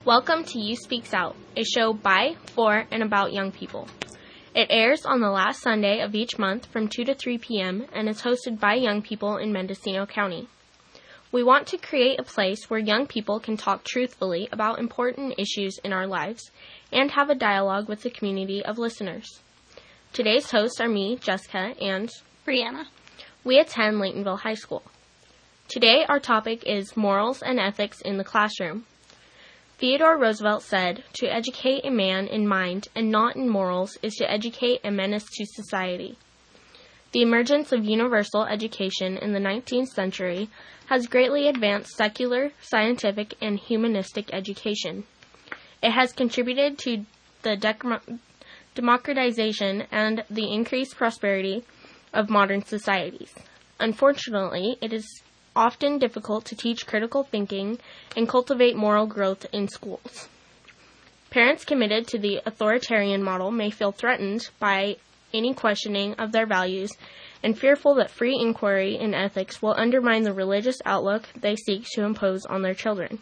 Welcome to You Speaks Out, a show by, for, and about young people. It airs on the last Sunday of each month from 2 to 3 p.m. and is hosted by young people in Mendocino County. We want to create a place where young people can talk truthfully about important issues in our lives and have a dialogue with the community of listeners. Today's hosts are me, Jessica, and Brianna. We attend Laytonville High School. Today our topic is morals and ethics in the classroom. Theodore Roosevelt said, "To educate a man in mind and not in morals is to educate a menace to society." The emergence of universal education in the 19th century has greatly advanced secular, scientific, and humanistic education. It has contributed to the democratization and the increased prosperity of modern societies. Unfortunately, it is often difficult to teach critical thinking and cultivate moral growth in schools. Parents committed to the authoritarian model may feel threatened by any questioning of their values and fearful that free inquiry in ethics will undermine the religious outlook they seek to impose on their children.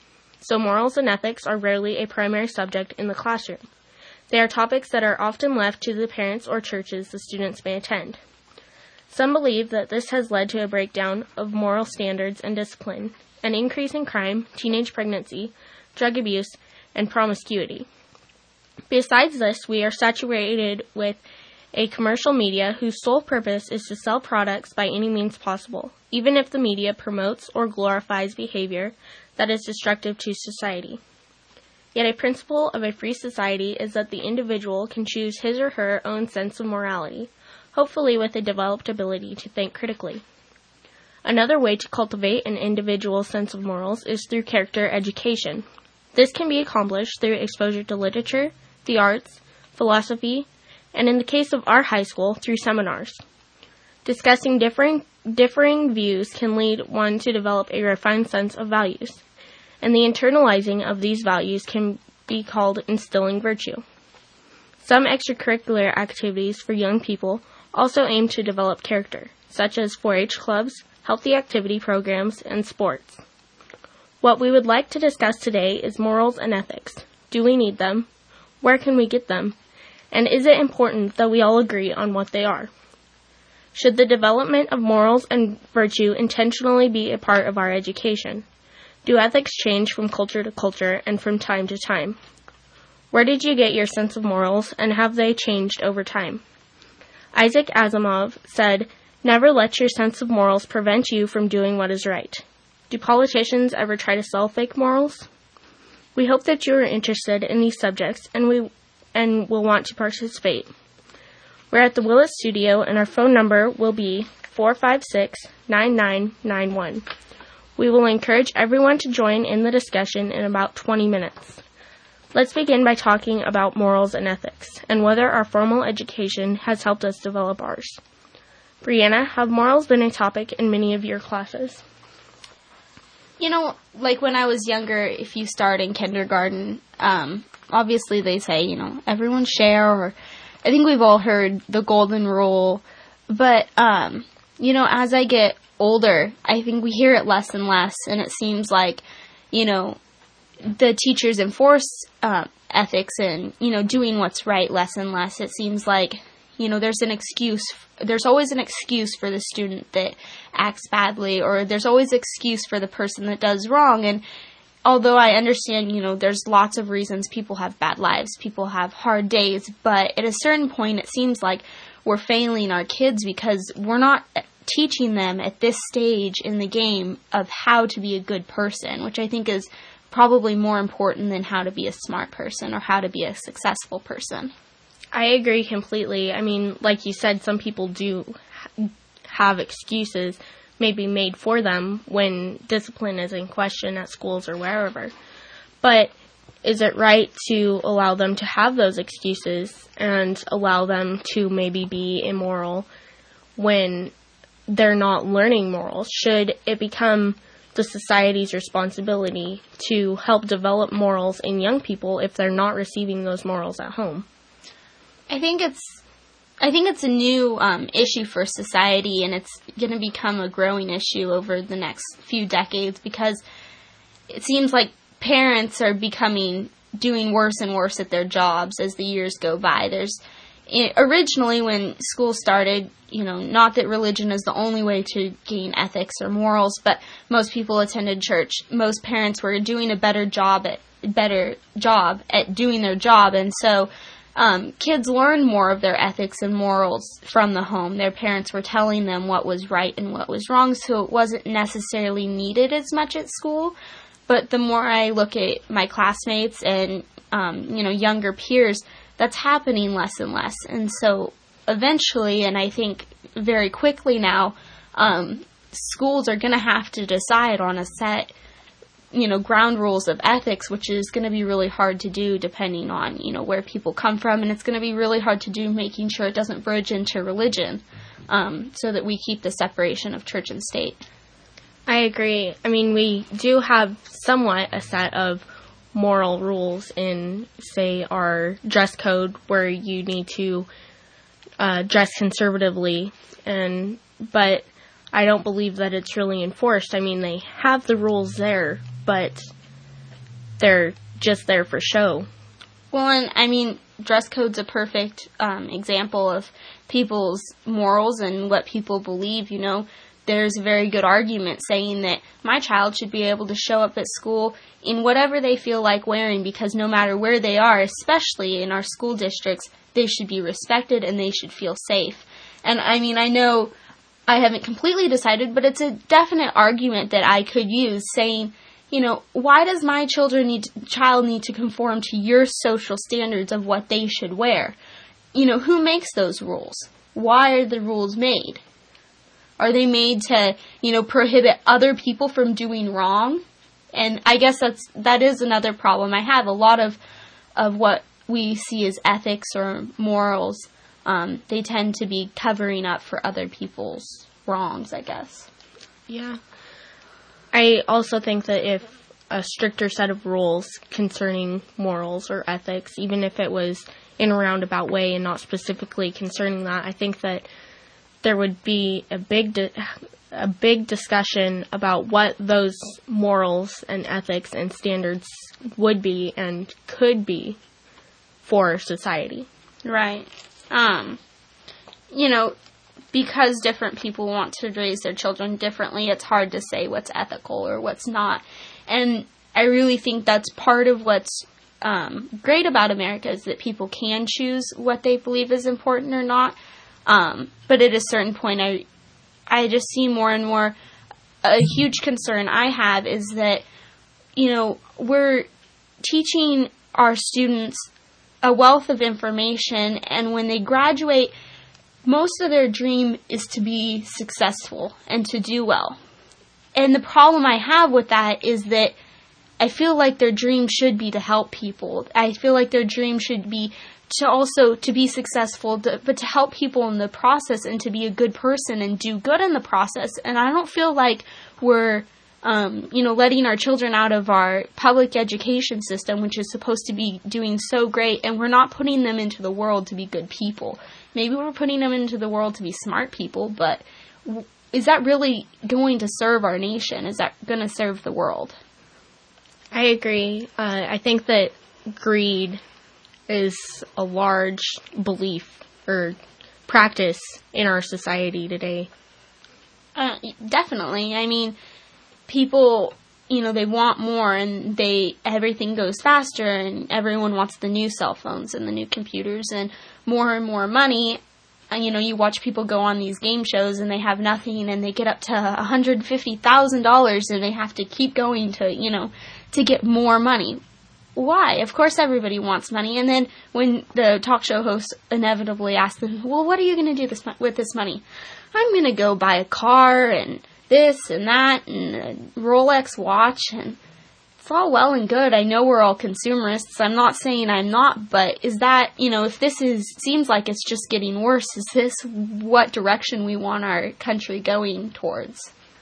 So morals and ethics are rarely a primary subject in the classroom. They are topics that are often left to the parents or churches the students may attend. Some believe that this has led to a breakdown of moral standards and discipline, an increase in crime, teenage pregnancy, drug abuse, and promiscuity. Besides this, we are saturated with a commercial media whose sole purpose is to sell products by any means possible, even if the media promotes or glorifies behavior that is destructive to society. Yet a principle of a free society is that the individual can choose his or her own sense of morality, hopefully with a developed ability to think critically. Another way to cultivate an individual's sense of morals is through character education. This can be accomplished through exposure to literature, the arts, philosophy, and in the case of our high school, through seminars. Discussing differing views can lead one to develop a refined sense of values, and the internalizing of these values can be called instilling virtue. Some extracurricular activities for young people also aim to develop character, such as 4-H clubs, healthy activity programs, and sports. What we would like to discuss today is morals and ethics. Do we need them? Where can we get them? And is it important that we all agree on what they are? Should the development of morals and virtue intentionally be a part of our education? Do ethics change from culture to culture and from time to time? Where did you get your sense of morals, and have they changed over time? Isaac Asimov said, "Never let your sense of morals prevent you from doing what is right." Do politicians ever try to sell fake morals? We hope that you are interested in these subjects and will want to participate. We're at the Willis Studio, and our phone number will be 456-9991. We will encourage everyone to join in the discussion in about 20 minutes. Let's begin by talking about morals and ethics, and whether our formal education has helped us develop ours. Brianna, have morals been a topic in many of your classes? Like when I was younger, if you start in kindergarten, obviously they say, everyone share, or I think we've all heard the golden rule. But, as I get older, I think we hear it less and less, and it seems like, the teachers enforce ethics and, doing what's right less and less. It seems like, there's always an excuse for the student that acts badly, or there's always an excuse for the person that does wrong. And although I understand, there's lots of reasons people have bad lives, people have hard days, but at a certain point it seems like we're failing our kids because we're not teaching them at this stage in the game of how to be a good person, which I think is probably more important than how to be a smart person or how to be a successful person. I agree completely. I mean, like you said, some people do have excuses maybe made for them when discipline is in question at schools or wherever. But is it right to allow them to have those excuses and allow them to maybe be immoral when they're not learning morals? Should it become the society's responsibility to help develop morals in young people if they're not receiving those morals at home? I think it's a new issue for society, and it's going to become a growing issue over the next few decades because it seems like parents are doing worse and worse at their jobs as the years go by. Originally, when school started, not that religion is the only way to gain ethics or morals, but most people attended church. Most parents were doing a better job at doing their job, and so kids learned more of their ethics and morals from the home. Their parents were telling them what was right and what was wrong, so it wasn't necessarily needed as much at school. But the more I look at my classmates and younger peers, that's happening less and less. And so eventually, and I think very quickly now, schools are going to have to decide on a set, ground rules of ethics, which is going to be really hard to do depending on, where people come from. And it's going to be really hard to do making sure it doesn't bridge into religion, so that we keep the separation of church and state. I agree. I mean, we do have somewhat a set of moral rules in, say, our dress code, where you need to dress conservatively, but I don't believe that it's really enforced. I mean, they have the rules there, but they're just there for show. Well, and I mean, dress code's a perfect example of people's morals and what people believe. There's a very good argument saying that my child should be able to show up at school in whatever they feel like wearing, because no matter where they are, especially in our school districts, they should be respected and they should feel safe. And I mean, I know I haven't completely decided, but it's a definite argument that I could use, saying, why does my child need to conform to your social standards of what they should wear? Who makes those rules? Why are the rules made? Are they made to, prohibit other people from doing wrong? And I guess that is another problem I have. A lot of what we see as ethics or morals, they tend to be covering up for other people's wrongs, I guess. Yeah. I also think that if a stricter set of rules concerning morals or ethics, even if it was in a roundabout way and not specifically concerning that, I think that there would be a big discussion about what those morals and ethics and standards would be and could be for society. Right. Because different people want to raise their children differently, it's hard to say what's ethical or what's not. And I really think that's part of what's great about America, is that people can choose what they believe is important or not. But at a certain point, I just see more and more, a huge concern I have is that, we're teaching our students a wealth of information, and when they graduate, most of their dream is to be successful and to do well. And the problem I have with that is that I feel like their dream should be to help people. I feel like their dream should be to be successful, but to help people in the process and to be a good person and do good in the process. And I don't feel like we're, letting our children out of our public education system, which is supposed to be doing so great, and we're not putting them into the world to be good people. Maybe we're putting them into the world to be smart people, but is that really going to serve our nation? Is that going to serve the world? I agree. I think that greed is a large belief or practice in our society today. Definitely. I mean, people, they want more, and everything goes faster, and everyone wants the new cell phones and the new computers and more money. And, you watch people go on these game shows and they have nothing, and they get up to $150,000, and they have to keep going to get more money. Why? Of course everybody wants money. And then when the talk show host inevitably asks them, well, what are you going to do with this money? I'm going to go buy a car and this and that and a Rolex watch. And it's all well and good. I know we're all consumerists. I'm not saying I'm not, but is that, if this seems like it's just getting worse, is this what direction we want our country going towards?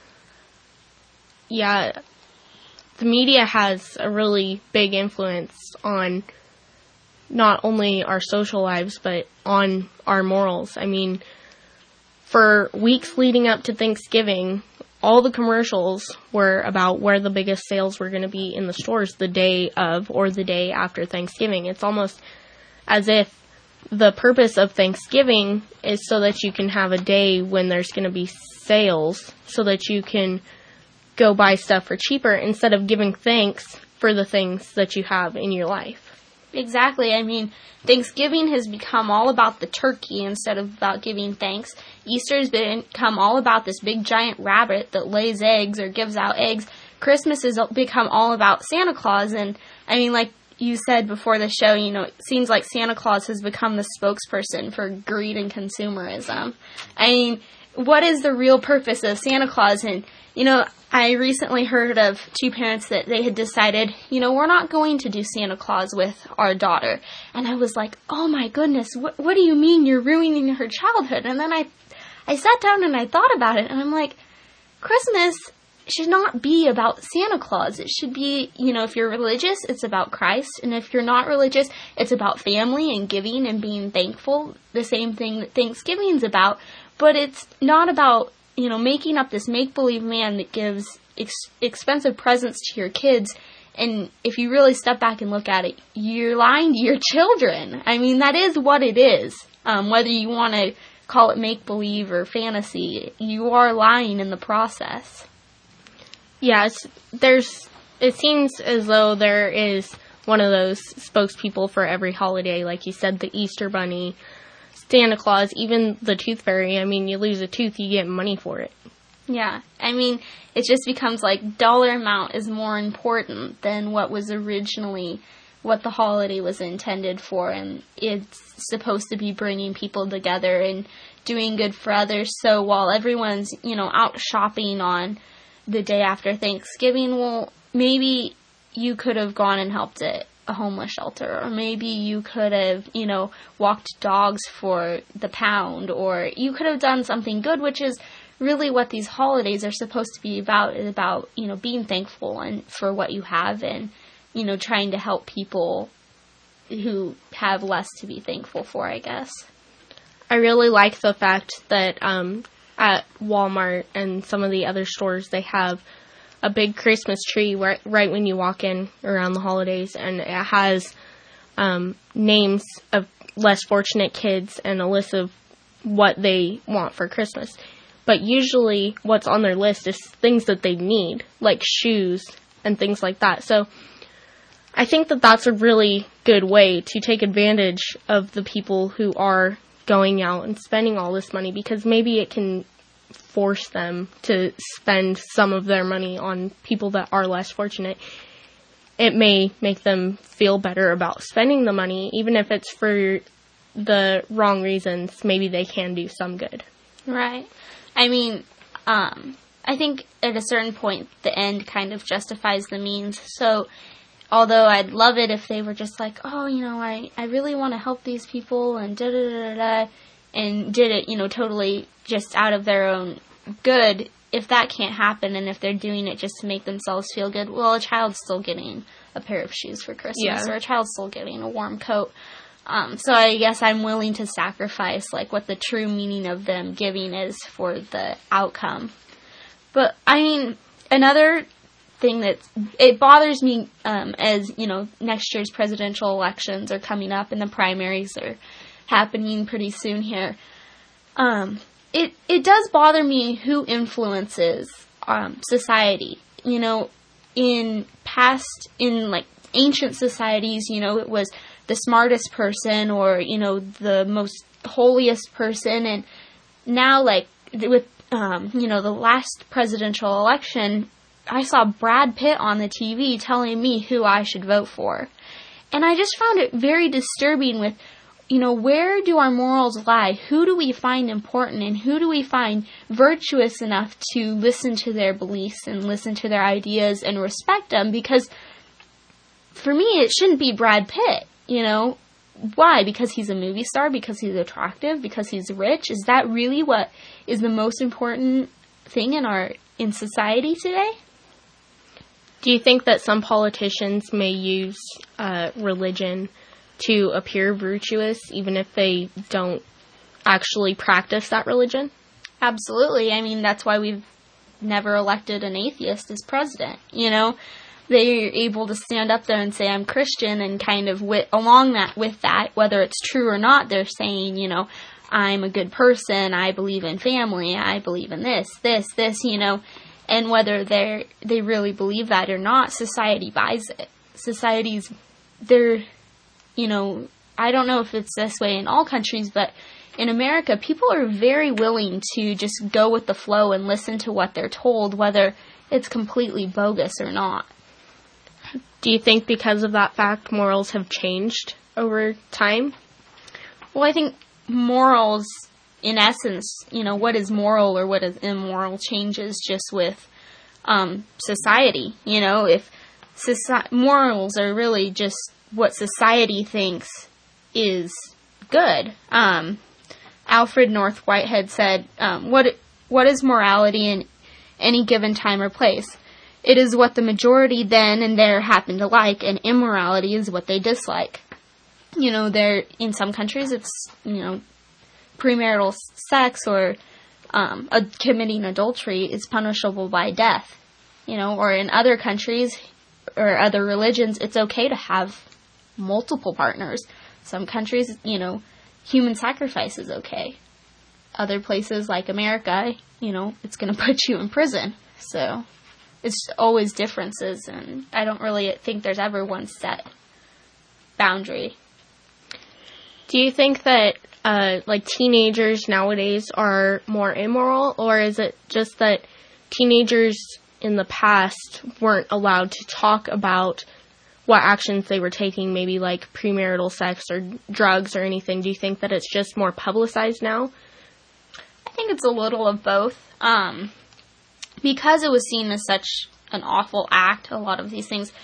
Yeah. The media has a really big influence on not only our social lives, but on our morals. I mean, for weeks leading up to Thanksgiving, all the commercials were about where the biggest sales were going to be in the stores the day of or the day after Thanksgiving. It's almost as if the purpose of Thanksgiving is so that you can have a day when there's going to be sales so that you can go buy stuff for cheaper instead of giving thanks for the things that you have in your life. Exactly. I mean, Thanksgiving has become all about the turkey instead of about giving thanks. Easter has become all about this big giant rabbit that lays eggs or gives out eggs. Christmas has become all about Santa Claus. And, I mean, like you said before the show, you know, it seems like Santa Claus has become the spokesperson for greed and consumerism. I mean, what is the real purpose of Santa Claus? And, you know, I recently heard of two parents that they had decided, you know, we're not going to do Santa Claus with our daughter. And I was like, oh my goodness, what do you mean you're ruining her childhood? And then I sat down and I thought about it, and I'm like, Christmas should not be about Santa Claus. It should be, you know, if you're religious, it's about Christ. And if you're not religious, it's about family and giving and being thankful. The same thing that Thanksgiving's about. But it's not about, you know, making up this make-believe man that gives expensive presents to your kids. And if you really step back and look at it, you're lying to your children. I mean, that is what it is. Whether you want to call it make-believe or fantasy, you are lying in the process. Yeah, it seems as though there is one of those spokespeople for every holiday. Like you said, the Easter Bunny, Santa Claus, even the Tooth Fairy. I mean, you lose a tooth, you get money for it. Yeah, I mean, it just becomes like dollar amount is more important than what was originally what the holiday was intended for, and it's supposed to be bringing people together and doing good for others. So while everyone's, you know, out shopping on the day after Thanksgiving, well, maybe you could have gone and helped at a homeless shelter, or maybe you could have, you know, walked dogs for the pound, or you could have done something good, which is really what these holidays are supposed to be about, is about, you know, being thankful and for what you have, and, you know, trying to help people who have less to be thankful for, I guess. I really like the fact that at Walmart and some of the other stores, they have a big Christmas tree right when you walk in around the holidays, and it has names of less fortunate kids and a list of what they want for Christmas. But usually what's on their list is things that they need, like shoes and things like that. So I think that that's a really good way to take advantage of the people who are going out and spending all this money, because maybe it can force them to spend some of their money on people that are less fortunate. It may make them feel better about spending the money, even if it's for the wrong reasons. Maybe they can do some good. Right. I mean, I think at a certain point, the end kind of justifies the means. So, although I'd love it if they were just like, oh, you know, I really want to help these people and da-da-da-da-da, and did it, you know, totally just out of their own good. If that can't happen, and if they're doing it just to make themselves feel good, well, a child's still getting a pair of shoes for Christmas, or a child's still getting a warm coat. So I guess I'm willing to sacrifice, like, what the true meaning of them giving is for the outcome. But, I mean, another thing it bothers me, as, you know, next year's presidential elections are coming up and the primaries are happening pretty soon here. It does bother me who influences, society. You know, in ancient societies, you know, it was the smartest person, or, you know, the most holiest person. And now, like, with, you know, the last presidential election, I saw Brad Pitt on the TV telling me who I should vote for. And I just found it very disturbing with, you know, where do our morals lie? Who do we find important, and who do we find virtuous enough to listen to their beliefs and listen to their ideas and respect them? Because for me, it shouldn't be Brad Pitt. You know, why? Because he's a movie star? Because he's attractive? Because he's rich? Is that really what is the most important thing in society today? Do you think that some politicians may use religion to appear virtuous, even if they don't actually practice that religion? Absolutely. I mean, that's why we've never elected an atheist as president, you know? They're able to stand up there and say, I'm Christian, and kind of with that, whether it's true or not, they're saying, you know, I'm a good person, I believe in family, I believe in this, you know, and whether they really believe that or not, society buys it. They're, you know, I don't know if it's this way in all countries, but in America, people are very willing to just go with the flow and listen to what they're told, whether it's completely bogus or not. Do you think because of that fact, morals have changed over time? Well, I think morals, in essence, you know, what is moral or what is immoral changes just with society. You know, if morals are really just what society thinks is good. Alfred North Whitehead said, what is morality in any given time or place? It is what the majority then and there happen to like, and immorality is what they dislike. You know, in some countries it's, you know, premarital sex or committing adultery is punishable by death. You know, or in other countries or other religions, it's okay to have multiple partners. Some countries, you know, human sacrifice is okay. Other places like America, you know, it's going to put you in prison. So it's always differences, and I don't really think there's ever one set boundary. Do you think that, like, teenagers nowadays are more immoral, or is it just that teenagers in the past weren't allowed to talk about what actions they were taking, maybe like premarital sex or drugs or anything? Do you think that it's just more publicized now? I think it's a little of both. Because it was seen as such an awful act, a lot of these things,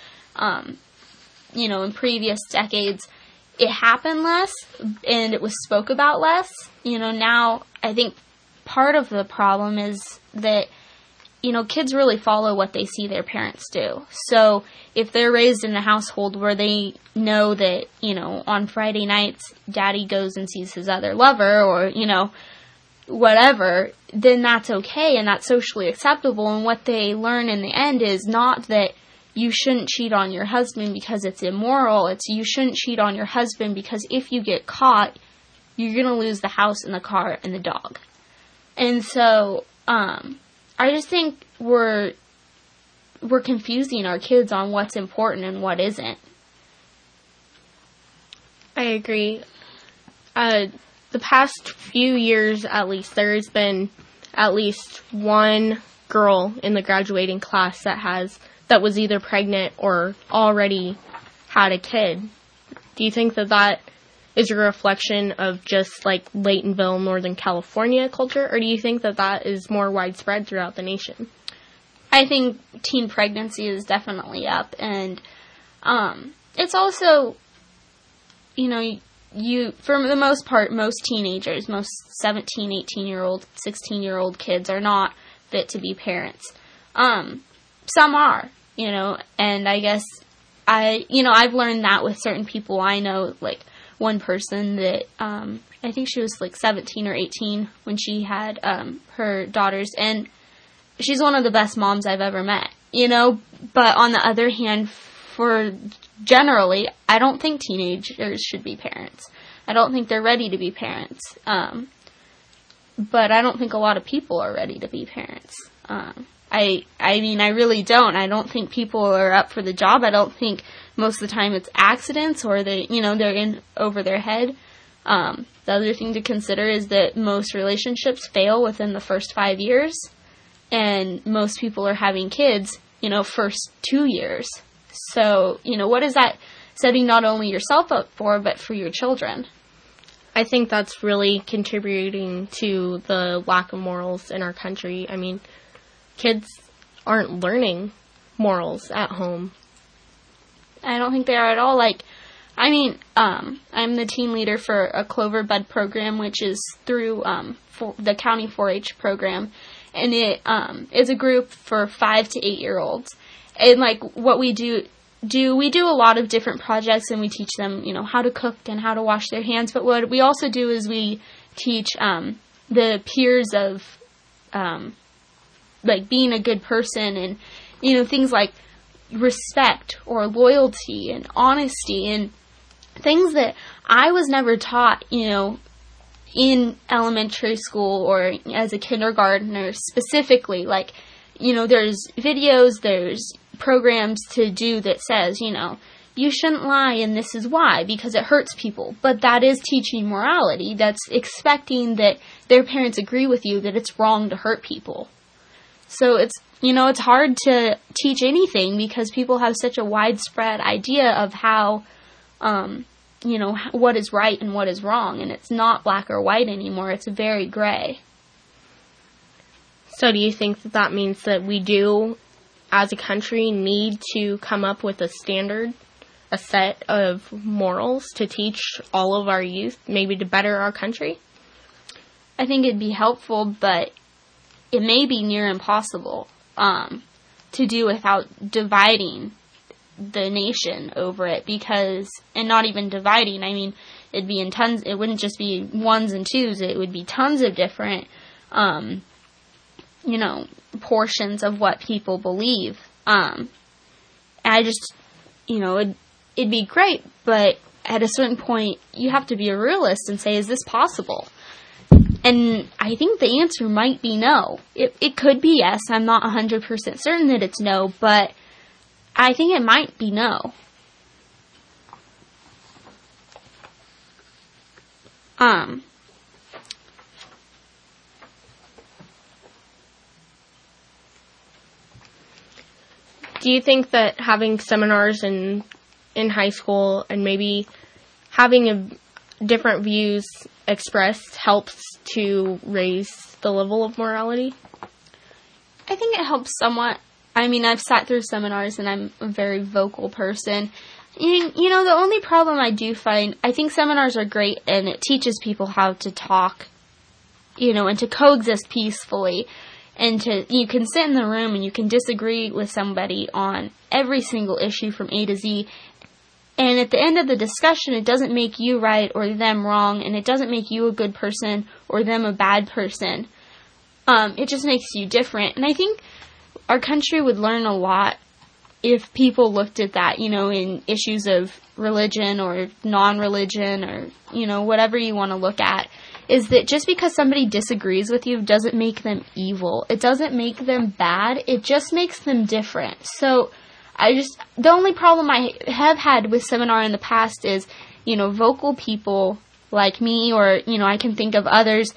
you know, in previous decades, it happened less and it was spoke about less. You know, now I think part of the problem is that, you know, kids really follow what they see their parents do. So if they're raised in a household where they know that, you know, on Friday nights, daddy goes and sees his other lover or, you know, whatever, then that's okay and that's socially acceptable. And what they learn in the end is not that you shouldn't cheat on your husband because it's immoral. It's you shouldn't cheat on your husband because if you get caught, you're going to lose the house and the car and the dog. And so, I just think we're confusing our kids on what's important and what isn't. I agree. The past few years, at least, there has been at least one girl in the graduating class that was either pregnant or already had a kid. Do you think that is a reflection of just like Laytonville, Northern California culture, or do you think that is more widespread throughout the nation? I think teen pregnancy is definitely up, and it's also, you know, for the most part, most teenagers, most 17, 18-year-old, 16-year-old kids are not fit to be parents. Some are, you know, and I guess I've learned that with certain people I know, like one person that, I think she was like 17 or 18 when she had her daughters, and she's one of the best moms I've ever met, you know, but on the other hand, generally, I don't think teenagers should be parents. I don't think they're ready to be parents. But I don't think a lot of people are ready to be parents. I mean, I really don't. I don't think people are up for the job. I don't think most of the time it's accidents or they're in over their head. The other thing to consider is that most relationships fail within the first 5 years, and most people are having kids, you know, first 2 years. So, you know, what is that setting not only yourself up for, but for your children? I think that's really contributing to the lack of morals in our country. I mean, kids aren't learning morals at home. I don't think they are at all. Like, I mean, I'm the team leader for a Clover Bud program, which is through the county 4-H program, and it is a group for 5 to 8 year olds. And like what we do we do a lot of different projects, and we teach them, you know, how to cook and how to wash their hands. But what we also do is we teach the peers of like being a good person, and, you know, things like respect or loyalty and honesty and things that I was never taught, you know, in elementary school or as a kindergartner specifically. Like, you know, there's videos, there's programs to do that says, you know, you shouldn't lie and this is why, because it hurts people. But that is teaching morality. That's expecting that their parents agree with you that it's wrong to hurt people. So it's, you know, it's hard to teach anything because people have such a widespread idea of how, you know, what is right and what is wrong. And it's not black or white anymore. It's very gray. So do you think that that means that we do, as a country, need to come up with a standard, a set of morals to teach all of our youth, maybe to better our country? I think it'd be helpful, but it may be near impossible to do without dividing the nation over it, because, and not even dividing, I mean, it'd be in tons, it wouldn't just be ones and twos, it would be tons of different, you know, portions of what people believe. I just, you know, it'd be great, but at a certain point, you have to be a realist and say, is this possible? And I think the answer might be no. It could be yes. I'm not 100% certain that it's no, but I think it might be no. Do you think that having seminars in high school and maybe having different views expressed helps to raise the level of morality? I think it helps somewhat. I mean, I've sat through seminars and I'm a very vocal person. You know, the only problem I do find, I think seminars are great and it teaches people how to talk, you know, and to coexist peacefully. And you can sit in the room and you can disagree with somebody on every single issue from A to Z. And at the end of the discussion, it doesn't make you right or them wrong, and it doesn't make you a good person or them a bad person. It just makes you different. And I think our country would learn a lot if people looked at that, you know, in issues of religion or non-religion or, you know, whatever you want to look at, is that just because somebody disagrees with you doesn't make them evil. It doesn't make them bad. It just makes them different. So the only problem I have had with seminar in the past is, you know, vocal people like me, or, you know, I can think of others,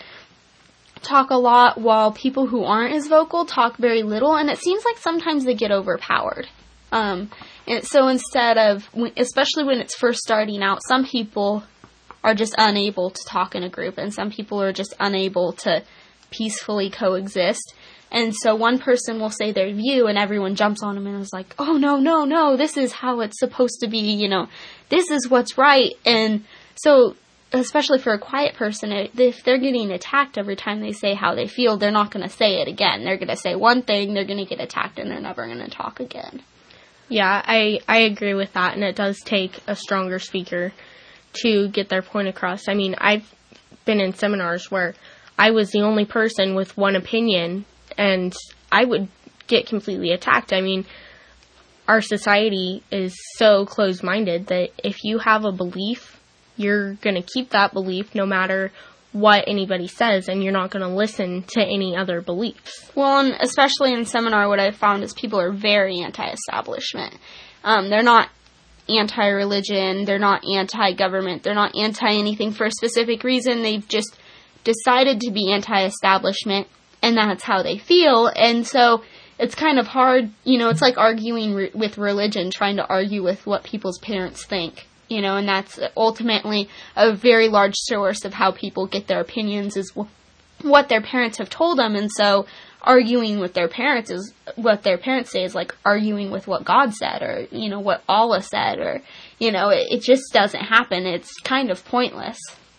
talk a lot while people who aren't as vocal talk very little, and it seems like sometimes they get overpowered. And so instead of, especially when it's first starting out, some people are just unable to talk in a group, and some people are just unable to peacefully coexist. And so one person will say their view, and everyone jumps on them and is like, oh, no, this is how it's supposed to be, you know, this is what's right. And so, especially for a quiet person, if they're getting attacked every time they say how they feel, they're not going to say it again. They're going to say one thing, they're going to get attacked, and they're never going to talk again. Yeah, I agree with that, and it does take a stronger speaker to get their point across. I mean, I've been in seminars where I was the only person with one opinion, and I would get completely attacked. I mean, our society is so closed-minded that if you have a belief, you're going to keep that belief no matter what anybody says, and you're not going to listen to any other beliefs. Well, and especially in seminar, what I've found is people are very anti-establishment. They're not anti-religion, they're not anti-government, they're not anti-anything for a specific reason. They've just decided to be anti-establishment, and that's how they feel. And so it's kind of hard, you know, it's like arguing with religion, trying to argue with what people's parents think, you know, and that's ultimately a very large source of how people get their opinions, is what their parents have told them. And so arguing with their parents is what their parents say is like arguing with what God said, or, you know, what Allah said, or, you know, it just doesn't happen. It's kind of pointless.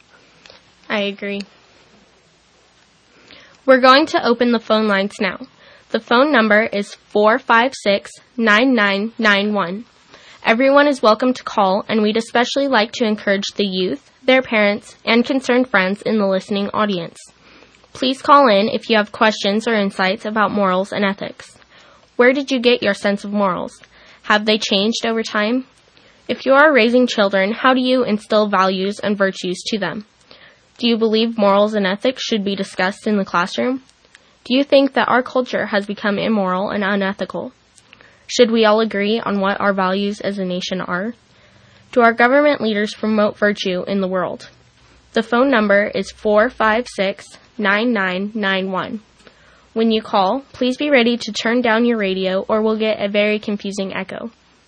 I agree. We're going to open the phone lines now. The phone number is 456-9991. Everyone is welcome to call, and we'd especially like to encourage the youth, their parents, and concerned friends in the listening audience. Please call in if you have questions or insights about morals and ethics. Where did you get your sense of morals? Have they changed over time? If you are raising children, how do you instill values and virtues to them? Do you believe morals and ethics should be discussed in the classroom? Do you think that our culture has become immoral and unethical? Should we all agree on what our values as a nation are? Do our government leaders promote virtue in the world? The phone number is 456-9991. When you call, please be ready to turn down your radio or we'll get a very confusing echo.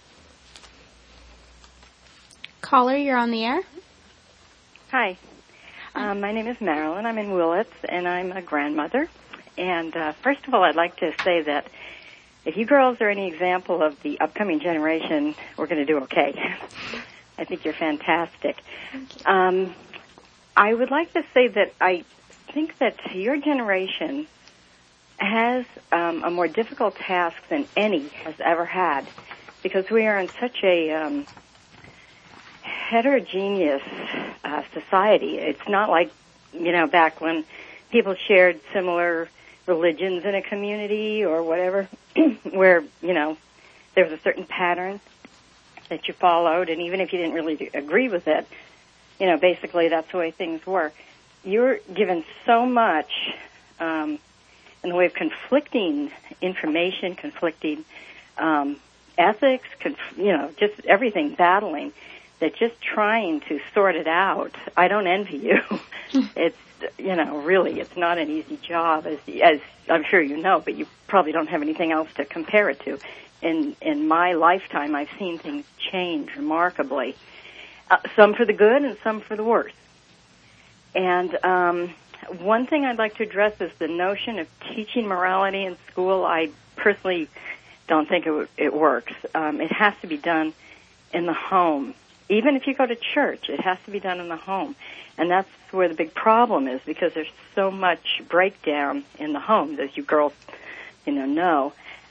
Caller, you're on the air. Hi. My name is Marilyn. I'm in Willits, and I'm a grandmother. And first of all, I'd like to say that if you girls are any example of the upcoming generation, we're going to do okay. I think you're fantastic. Thank you. I would like to say that I think that your generation has a more difficult task than any has ever had, because we are in such a heterogeneous society. It's not like, back when people shared similar religions in a community or whatever, where, there was a certain pattern that you followed, and even if you didn't really agree with it, basically that's the way things were. You're given so much in the way of conflicting information, conflicting ethics, just everything battling, that just trying to sort it out, I don't envy you. It's, really, it's not an easy job, as I'm sure you know, but you probably don't have anything else to compare it to. In my lifetime, I've seen things change remarkably. Some for the good and some for the worse. And one thing I'd like to address is the notion of teaching morality in school. I personally don't think it works. It has to be done in the home. Even if you go to church, it has to be done in the home. And that's where the big problem is, because there's so much breakdown in the home, as you girls, know,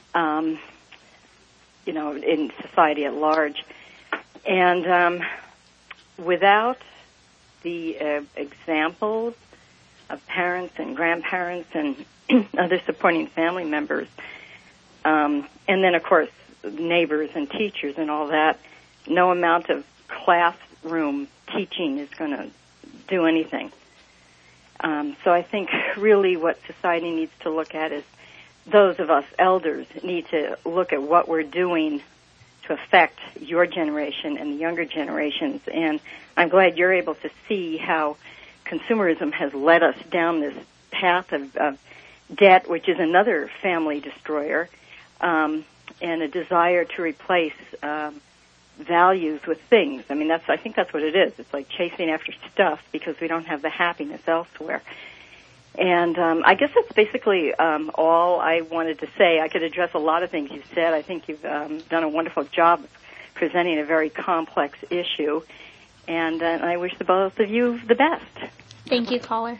in society at large. And without the examples of parents and grandparents and other supporting family members, and then, of course, neighbors and teachers and all that, no amount of classroom teaching is going to do anything. So I think really what society needs to look at is those of us elders need to look at what we're doing to affect your generation and the younger generations. And I'm glad you're able to see how consumerism has led us down this path of debt, which is another family destroyer, and a desire to replace values with things. I mean, I think that's what it is. It's like chasing after stuff because we don't have the happiness elsewhere. And I guess that's basically all I wanted to say. I could address a lot of things you've said. I think you've done a wonderful job of presenting a very complex issue. And I wish the both of you the best. Thank you, caller.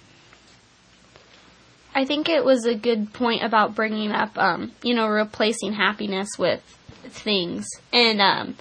I think it was a good point about bringing up, replacing happiness with things. And,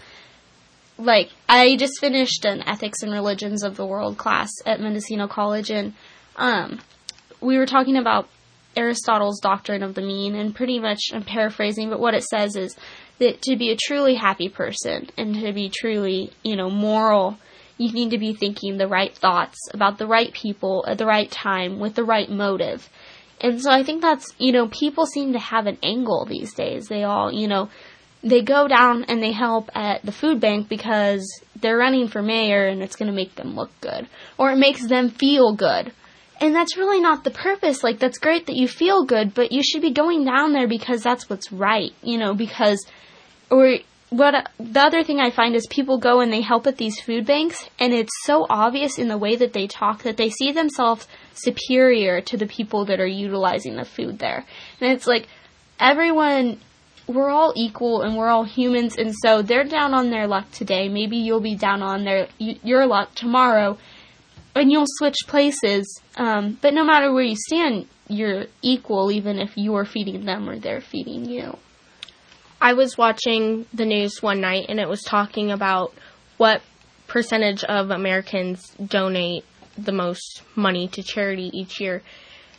I just finished an Ethics and Religions of the World class at Mendocino College, and we were talking about Aristotle's doctrine of the mean, and pretty much, I'm paraphrasing, but what it says is that to be a truly happy person and to be truly, moral, you need to be thinking the right thoughts about the right people at the right time with the right motive. And so I think that's, people seem to have an angle these days. They all, they go down and they help at the food bank because they're running for mayor and it's going to make them look good. Or it makes them feel good. And that's really not the purpose. That's great that you feel good, but you should be going down there because that's what's right, the other thing I find is people go and they help at these food banks, and it's so obvious in the way that they talk that they see themselves superior to the people that are utilizing the food there. And it's like, everyone, we're all equal and we're all humans, and so they're down on their luck today. Maybe you'll be down on your luck tomorrow, and you'll switch places. But no matter where you stand, you're equal, even if you're feeding them or they're feeding you. I was watching the news one night, and it was talking about what percentage of Americans donate the most money to charity each year.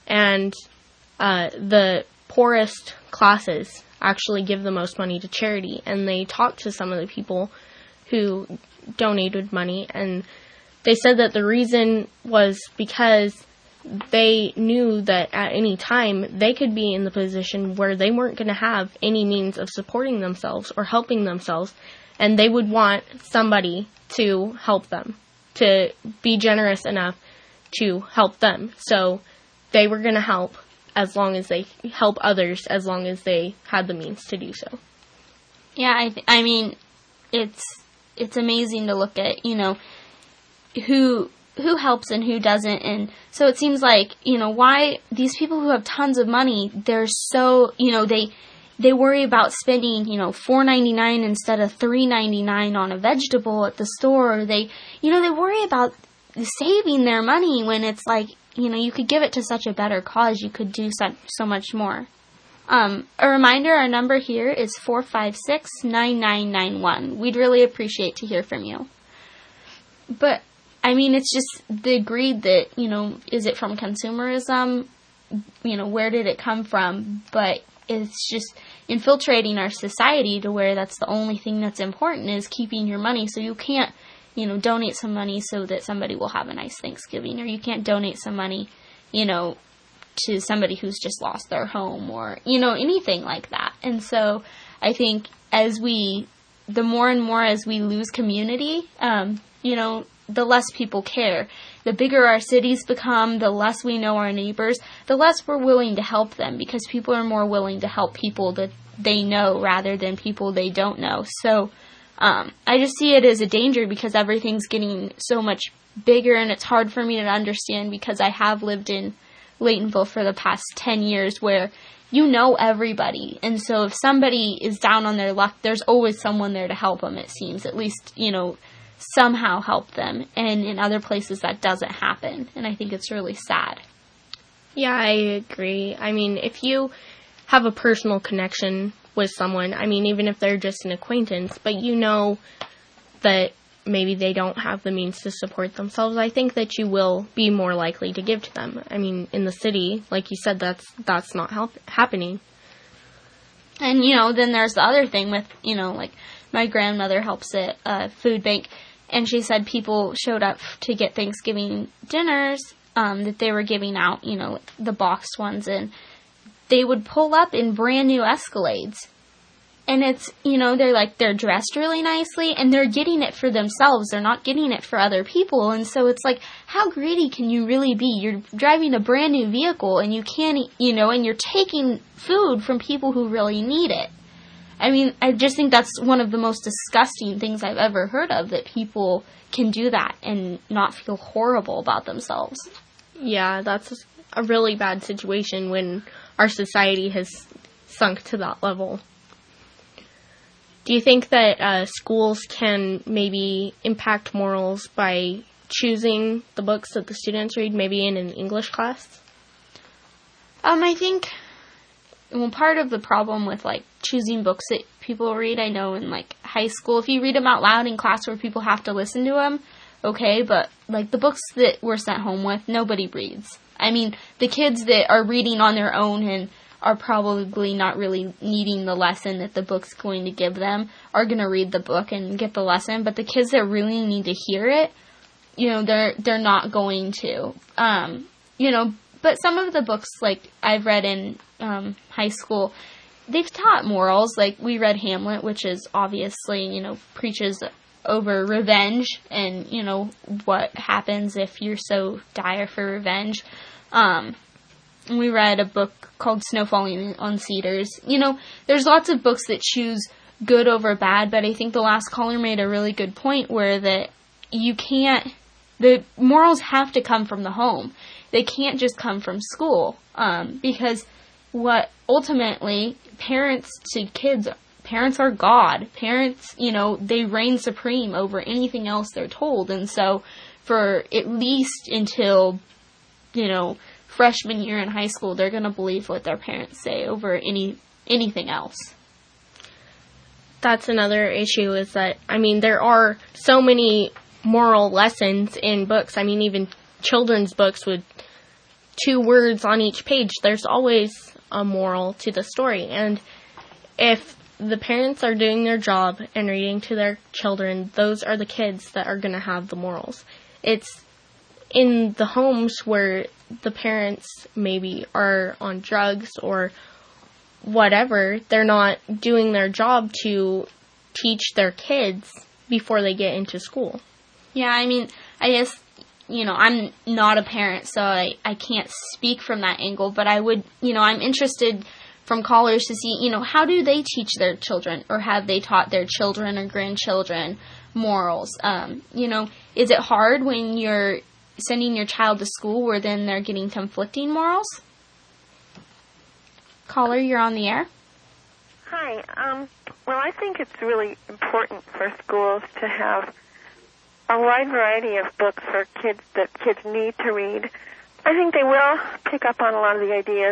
and the poorest classes actually give the most money to charity. And they talked to some of the people who donated money, and they said that the reason was because they knew that at any time they could be in the position where they weren't going to have any means of supporting themselves or helping themselves, and they would want somebody to help them, to be generous enough to help them. So they were going to help as long as they help others, as long as they had the means to do so. Yeah, I mean, it's amazing to look at, who helps and who doesn't. And so it seems like, why these people who have tons of money, they're so, they worry about spending, $4.99 instead of $3.99 on a vegetable at the store. Or they worry about saving their money when it's like, you could give it to such a better cause. You could do so much more. A reminder, our number here is 456-9991. We'd really appreciate to hear from you. But, I mean, it's just the greed that, is it from consumerism? Where did it come from? But it's just infiltrating our society to where that's the only thing that's important is keeping your money. So you can't, donate some money so that somebody will have a nice Thanksgiving, or you can't donate some money, to somebody who's just lost their home, or, anything like that. And so I think the more and more as we lose community, the less people care. The bigger our cities become, the less we know our neighbors, the less we're willing to help them, because people are more willing to help people that they know rather than people they don't know. So I just see it as a danger because everything's getting so much bigger, and it's hard for me to understand because I have lived in Laytonville for the past 10 years where everybody. And so if somebody is down on their luck, there's always someone there to help them, it seems. At least, somehow help them. And in other places that doesn't happen. And I think it's really sad. Yeah, I agree. I mean, if you have a personal connection with someone, I mean, even if they're just an acquaintance, but that maybe they don't have the means to support themselves, I think that you will be more likely to give to them. I mean, in the city, like you said, that's not happening. And, then there's the other thing with, like my grandmother helps at a food bank, and she said people showed up to get Thanksgiving dinners that they were giving out, the boxed ones, and they would pull up in brand new Escalades. And it's, they're dressed really nicely, and they're getting it for themselves. They're not getting it for other people. And so it's like, how greedy can you really be? You're driving a brand new vehicle, and you can't, and you're taking food from people who really need it. I mean, I just think that's one of the most disgusting things I've ever heard of, that people can do that and not feel horrible about themselves. Yeah, that's a really bad situation when our society has sunk to that level. Do you think that schools can maybe impact morals by choosing the books that the students read, maybe in an English class? I think, part of the problem with, choosing books that people read, I know in, high school, if you read them out loud in class where people have to listen to them, okay, but, the books that we're sent home with, nobody reads. I mean, the kids that are reading on their own and are probably not really needing the lesson that the book's going to give them are going to read the book and get the lesson. But the kids that really need to hear it, they're not going to. But some of the books, I've read in high school, they've taught morals. We read Hamlet, which is obviously, preaches over revenge and, what happens if you're so dire for revenge. We read a book called Snow Falling on Cedars. There's lots of books that choose good over bad, but I think the last caller made a really good point where the morals have to come from the home. They can't just come from school, because what ultimately parents to kids, parents are God. Parents, they reign supreme over anything else they're told. And so for at least until, freshman year in high school, they're going to believe what their parents say over anything else. That's another issue is that, there are so many moral lessons in books. Even children's books would 2 words on each page. There's always a moral to the story. And if the parents are doing their job and reading to their children, those are the kids that are going to have the morals. It's in the homes where the parents maybe are on drugs or whatever, they're not doing their job to teach their kids before they get into school. Yeah, I mean, I guess, I'm not a parent, so I can't speak from that angle, but I would, I'm interested from callers to see, how do they teach their children, or have they taught their children or grandchildren morals? Is it hard when you're sending your child to school where then they're getting conflicting morals? Caller, you're on the air. Hi. Well, I think it's really important for schools to have a wide variety of books for kids that kids need to read. I think they will pick up on a lot of the ideas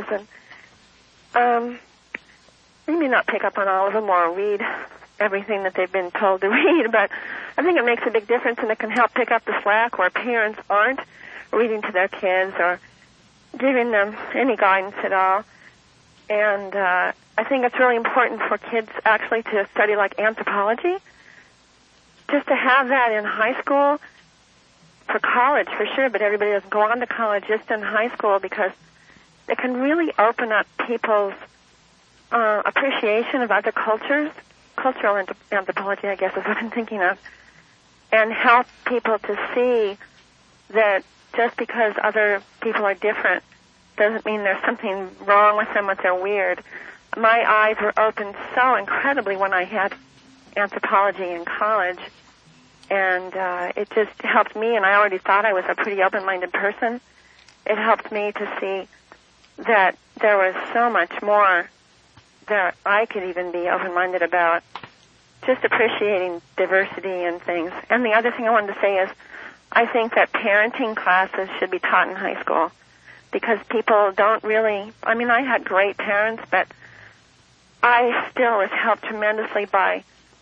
and maybe not pick up on all of them or read everything that they've been told to read, but I think it makes a big difference, and it can help pick up the slack where parents aren't reading to their kids or giving them any guidance at all. And I think it's really important for kids actually to study like anthropology, just to have that in high school, for college for sure, but everybody doesn't go on to college, just in high school, because it can really open up people's appreciation of other cultures. Cultural anthropology, I guess, is what I'm thinking of, and help people to see that just because other people are different doesn't mean there's something wrong with them, that they're weird. My eyes were opened so incredibly when I had anthropology in college, and it just helped me, and I already thought I was a pretty open-minded person. It helped me to see that there was so much more that I could even be open-minded about, just appreciating diversity and things. And the other thing I wanted to say is I think that parenting classes should be taught in high school, because people don't really, I had great parents, but I still was helped tremendously by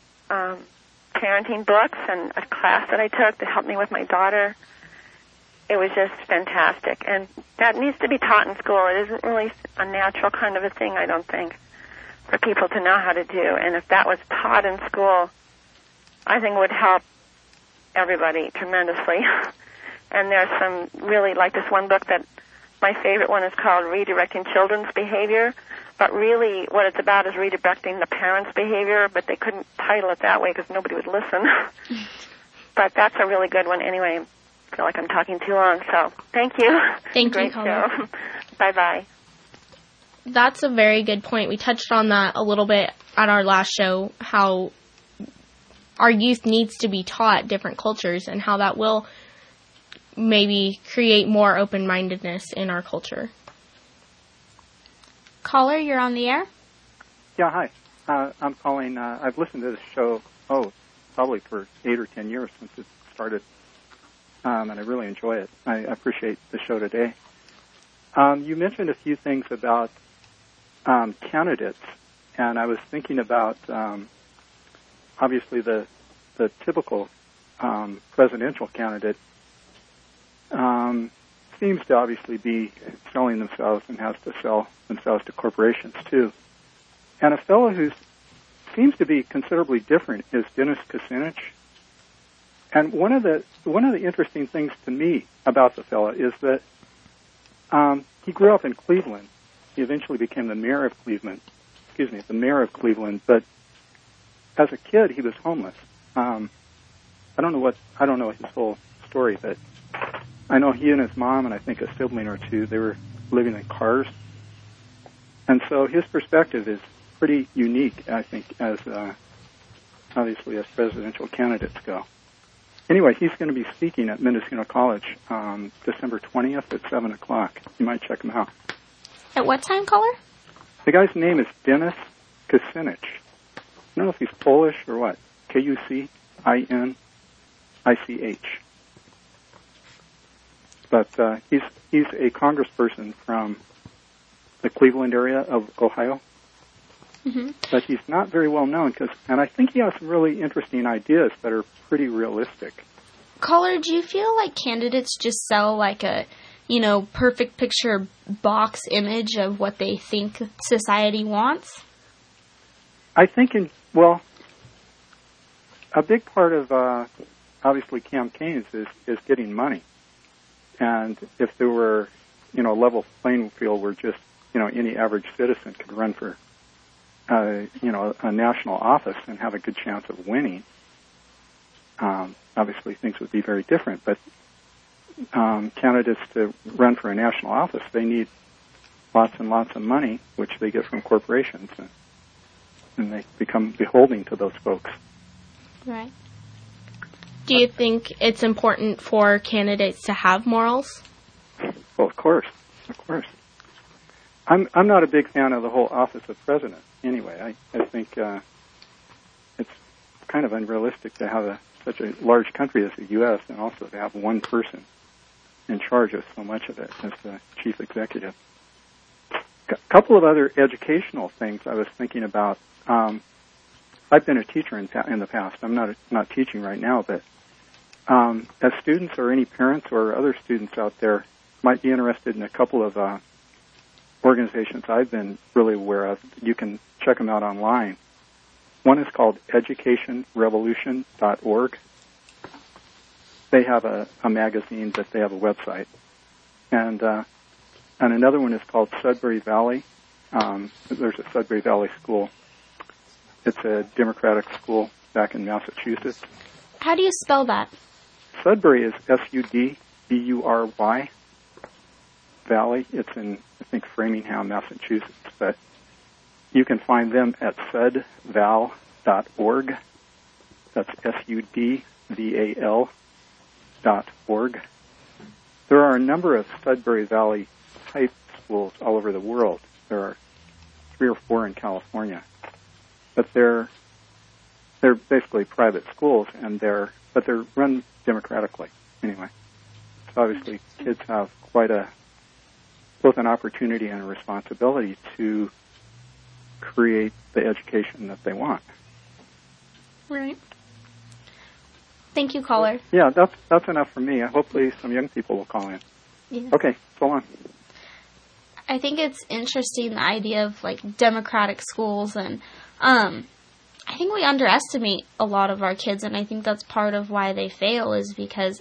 parenting books and a class that I took that helped me with my daughter. It was just fantastic. And that needs to be taught in school. It isn't really a natural kind of a thing, I don't think, for people to know how to do. And if that was taught in school, I think it would help everybody tremendously. And there's some really, like this one book that my favorite one is called Redirecting Children's Behavior. But really what it's about is redirecting the parents' behavior, but they couldn't title it that way because nobody would listen. But that's a really good one anyway. I feel like I'm talking too long, so thank you. Thank you, Caller. Bye-bye. That's a very good point. We touched on that a little bit at our last show, how our youth needs to be taught different cultures and how that will maybe create more open-mindedness in our culture. Caller, you're on the air. Yeah, hi. I'm calling. I've listened to this show, probably for 8 or 10 years since it started, and I really enjoy it. I appreciate the show today. You mentioned a few things about candidates, and I was thinking about obviously the typical presidential candidate seems to obviously be selling themselves and has to sell themselves to corporations too. And a fellow who seems to be considerably different is Dennis Kucinich. And one of the interesting things to me about the fellow is that he grew up in Cleveland. He eventually became the mayor of Cleveland. But as a kid, he was homeless. I don't know his whole story, but I know he and his mom and I think a sibling or two, they were living in cars. And so his perspective is pretty unique, I think, as obviously as presidential candidates go. Anyway, he's going to be speaking at Mendocino College December 20th at 7 o'clock. You might check him out. At what time, caller? The guy's name is Dennis Kucinich. I don't know if he's Polish or what. Kucinich. But he's a congressperson from the Cleveland area of Ohio. Mm-hmm. But he's not very well known, and I think he has some really interesting ideas that are pretty realistic. Caller, do you feel like candidates just sell like a perfect picture box image of what they think society wants? I think, a big part of obviously campaigns is getting money. And if there were, a level playing field where just, any average citizen could run for, a national office and have a good chance of winning, obviously things would be very different. But candidates to run for a national office, they need lots and lots of money, which they get from corporations, and they become beholden to those folks. Right. Do you think it's important for candidates to have morals? Well, of course. I'm not a big fan of the whole office of president. Anyway, I think it's kind of unrealistic to have such a large country as the U.S. and also to have one person in charge of so much of it as the chief executive. A couple of other educational things I was thinking about. I've been a teacher in the past. I'm not teaching right now, but as students or any parents or other students out there might be interested in a couple of organizations I've been really aware of, you can check them out online. One is called educationrevolution.org. They have a magazine, but they have a website. And another one is called Sudbury Valley. There's a Sudbury Valley school. It's a Democratic school back in Massachusetts. How do you spell that? Sudbury is Sudbury. Valley. It's in, I think, Framingham, Massachusetts. But you can find them at sudval.org. That's SUDVAL.org. There are a number of Sudbury Valley type schools all over the world. There are 3 or 4 in California. But they're basically private schools, but they're run democratically anyway. So obviously, kids have both an opportunity and a responsibility to create the education that they want. Right. Thank you, caller. Yeah, that's enough for me. Hopefully, some young people will call in. Yeah. Okay, so on. I think it's interesting, the idea of democratic schools, and I think we underestimate a lot of our kids, and I think that's part of why they fail, is because,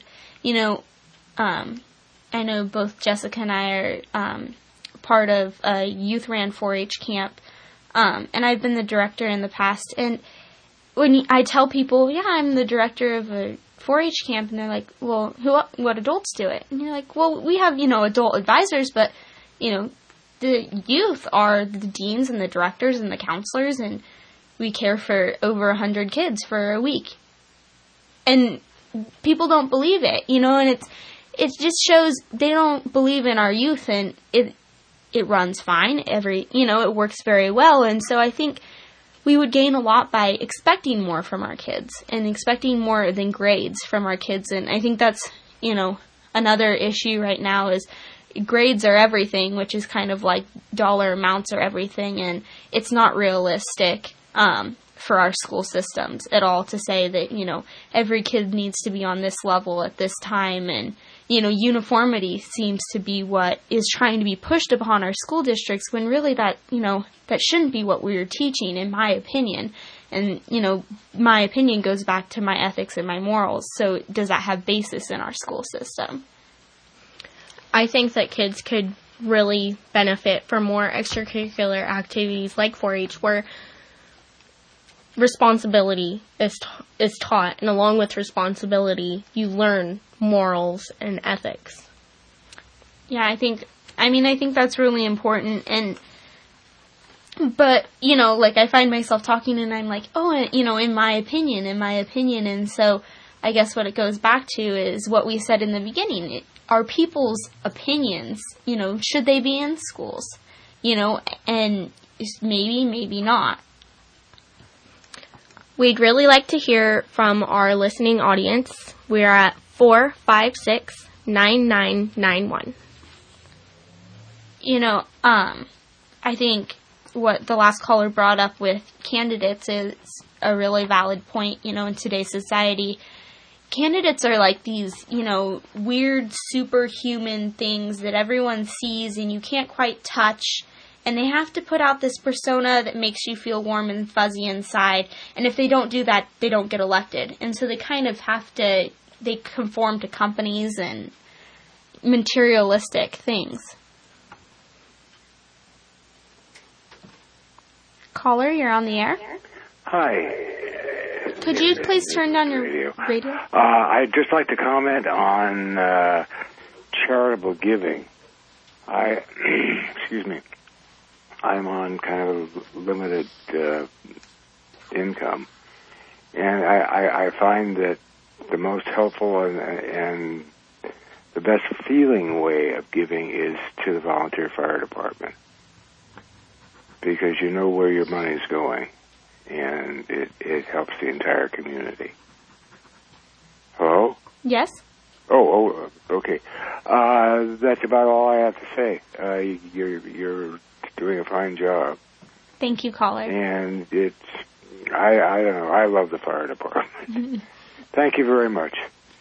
I know both Jessica and I are part of a youth-ran 4-H camp, and I've been the director in the past, and when I tell people, I'm the director of a 4-H camp, and they're like, well, what adults do it? And you're like, well, we have, adult advisors, but, the youth are the deans and the directors and the counselors, and we care for over 100 kids for a week. And people don't believe it, and it just shows they don't believe in our youth, and it runs fine. It works very well. And so I think we would gain a lot by expecting more from our kids and expecting more than grades from our kids. And I think that's, another issue right now is grades are everything, which is kind of like dollar amounts are everything. And it's not realistic for our school systems at all to say that, every kid needs to be on this level at this time. And, uniformity seems to be what is trying to be pushed upon our school districts, when really that shouldn't be what we're teaching, in my opinion. And, my opinion goes back to my ethics and my morals. So does that have basis in our school system? I think that kids could really benefit from more extracurricular activities like 4-H, where responsibility is taught, and along with responsibility, you learn morals and ethics. Yeah, I think that's really important. But, I find myself talking and I'm like, in my opinion. And so I guess what it goes back to is what we said in the beginning. Are people's opinions, should they be in schools? And maybe not. We'd really like to hear from our listening audience. We're at 456-9991. I think what the last caller brought up with candidates is a really valid point. In today's society, candidates are like these, weird superhuman things that everyone sees and you can't quite touch. And they have to put out this persona that makes you feel warm and fuzzy inside. And if they don't do that, they don't get elected. And so they kind of they conform to companies and materialistic things. Caller, you're on the air. Hi. Could you please turn down your radio? I'd just like to comment on charitable giving. Excuse me. I'm on kind of limited income, and I find that the most helpful and the best feeling way of giving is to the volunteer fire department, because you know where your money's going, and it helps the entire community. Hello? Yes? Oh, okay. That's about all I have to say. You're doing a fine job. Thank you, caller. And I don't know, I love the fire department. Thank you very much.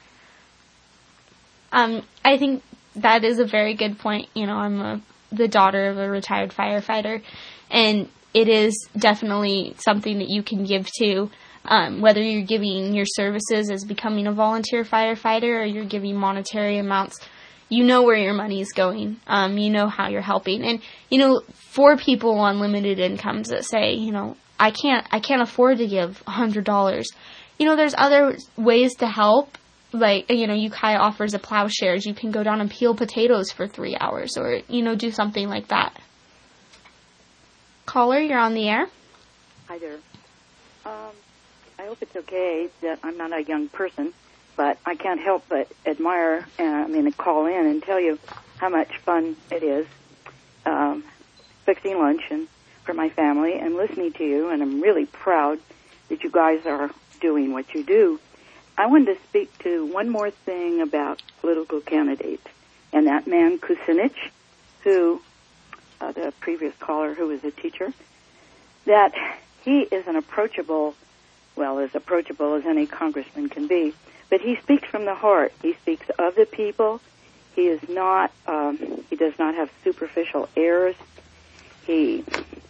I think that is a very good point. I'm the daughter of a retired firefighter, and it is definitely something that you can give to, whether you're giving your services as becoming a volunteer firefighter or you're giving monetary amounts. You know where your money is going. You know how you're helping. And, for people on limited incomes that say, I can't afford to give $100. There's other ways to help. Like, Ukiah offers a plowshares. You can go down and peel potatoes for 3 hours or, do something like that. Caller, you're on the air. Hi there. I hope it's okay that I'm not a young person, but I can't help but admire, call in and tell you how much fun it is fixing lunch and for my family and listening to you, and I'm really proud that you guys are doing what you do. I wanted to speak to one more thing about political candidates, and that man Kucinich, who, the previous caller who was a teacher, that he is an approachable, as approachable as any congressman can be, but he speaks from the heart. He speaks of the people. He is not, he does not have superficial airs. He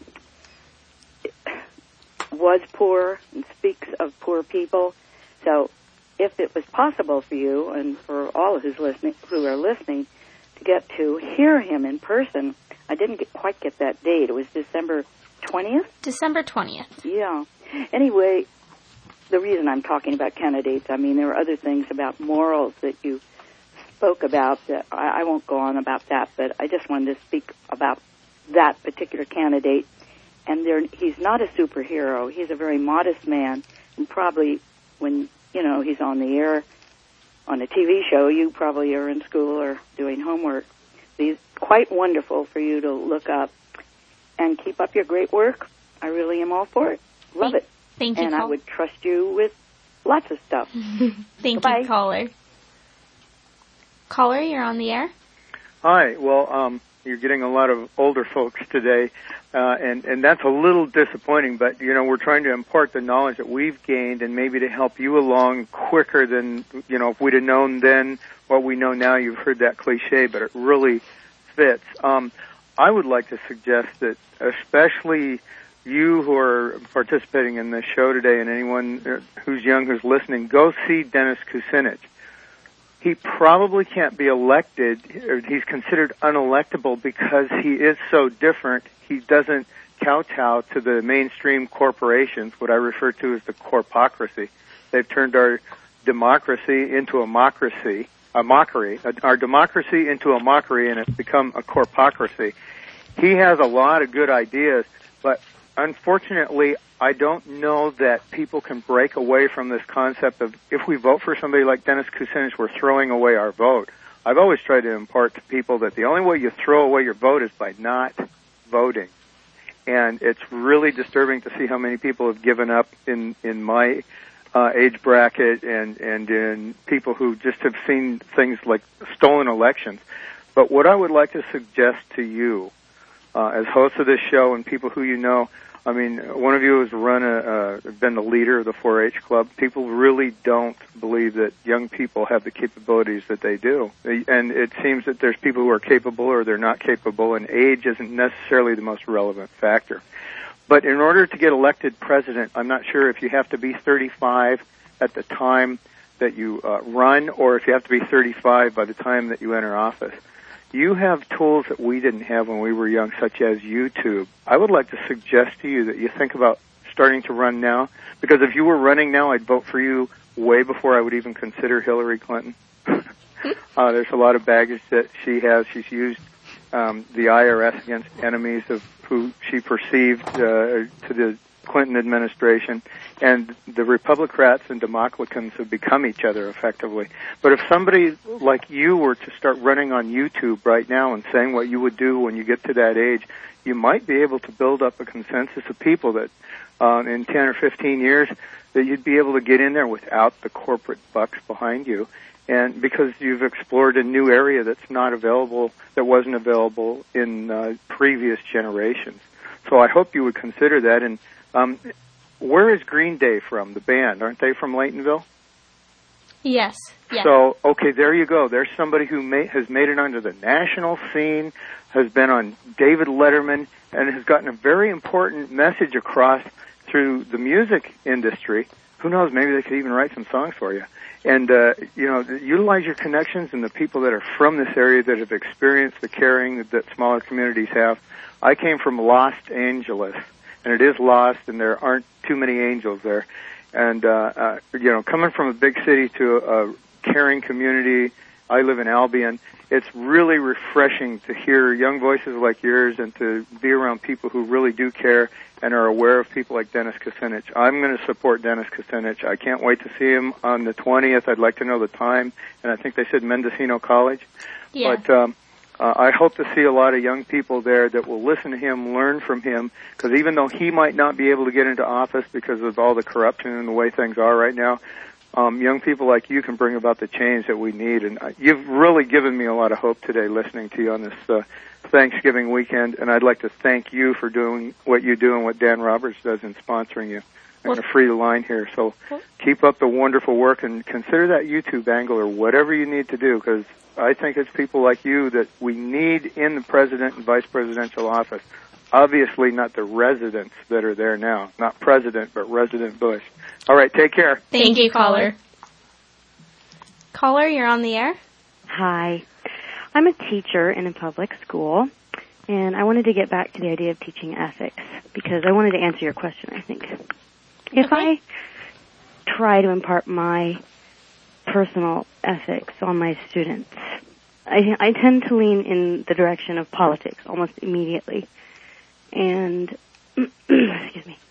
was poor and speaks of poor people. So if it was possible for you and for all of who are listening to get to hear him in person, I didn't quite get that date. It was December 20th? December 20th. Yeah. Anyway, the reason I'm talking about candidates, there were other things about morals that you spoke about that I won't go on about that, but I just wanted to speak about that particular candidate. And he's not a superhero. He's a very modest man, and probably when, he's on the air on a TV show, you probably are in school or doing homework. He's quite wonderful for you to look up, and keep up your great work. I really am all for it. Love it. Thank you, and I would trust you with lots of stuff. Thank you, caller. Caller, you're on the air. Hi. Well, you're getting a lot of older folks today, and that's a little disappointing, but, we're trying to impart the knowledge that we've gained and maybe to help you along quicker than, if we'd have known then what we know now. You've heard that cliche, but it really fits. I would like to suggest that especially you who are participating in this show today and anyone who's young who's listening, go see Dennis Kucinich. He probably can't be elected, or he's considered unelectable because he is so different. He doesn't kowtow to the mainstream corporations, what I refer to as the corpocracy. They've turned our democracy into a mockery, our democracy into a mockery, and it's become a corpocracy. He has a lot of good ideas, but unfortunately, I don't know that people can break away from this concept of if we vote for somebody like Dennis Kucinich, we're throwing away our vote. I've always tried to impart to people that the only way you throw away your vote is by not voting. And it's really disturbing to see how many people have given up in my age bracket and in people who just have seen things like stolen elections. But what I would like to suggest to you, as hosts of this show and people who you know, I mean, one of you has been the leader of the 4-H club. People really don't believe that young people have the capabilities that they do. And it seems that there's people who are capable or they're not capable, and age isn't necessarily the most relevant factor. But in order to get elected president, I'm not sure if you have to be 35 at the time that you run, or if you have to be 35 by the time that you enter office. You have tools that we didn't have when we were young, such as YouTube. I would like to suggest to you that you think about starting to run now, because if you were running now, I'd vote for you way before I would even consider Hillary Clinton. There's a lot of baggage that she has. She's used the IRS against enemies of who she perceived to the Clinton administration, and the Republicrats and Democrats have become each other effectively. But if somebody like you were to start running on YouTube right now and saying what you would do when you get to that age, you might be able to build up a consensus of people that in 10 or 15 years that you'd be able to get in there without the corporate bucks behind you, and because you've explored a new area that's not available, that wasn't available in previous generations. So I hope you would consider that. And where is Green Day from, the band? Aren't they from Laytonville? Yes. Yeah. So, okay, there you go. There's somebody who has made it onto the national scene, has been on David Letterman, and has gotten a very important message across through the music industry. Who knows, maybe they could even write some songs for you. And, utilize your connections and the people that are from this area that have experienced the caring that smaller communities have. I came from Los Angeles, and it is lost, and there aren't too many angels there. And, coming from a big city to a caring community, I live in Albion, it's really refreshing to hear young voices like yours and to be around people who really do care and are aware of people like Dennis Kucinich. I'm going to support Dennis Kucinich. I can't wait to see him on the 20th. I'd like to know the time, and I think they said Mendocino College. Yeah. But I hope to see a lot of young people there that will listen to him, learn from him, because even though he might not be able to get into office because of all the corruption and the way things are right now, young people like you can bring about the change that we need. And you've really given me a lot of hope today listening to you on this Thanksgiving weekend, and I'd like to thank you for doing what you do and what Dan Roberts does in sponsoring you. I'm going to free the line here. So keep up the wonderful work and consider that YouTube angle or whatever you need to do, because I think it's people like you that we need in the president and vice presidential office. Obviously not the residents that are there now. Not President, but Resident Bush. All right, take care. Thank you, caller. Caller, you're on the air. Hi. I'm a teacher in a public school, and I wanted to get back to the idea of teaching ethics because I wanted to answer your question, I think. If I try to impart my personal ethics on my students, I tend to lean in the direction of politics almost immediately. And, excuse me,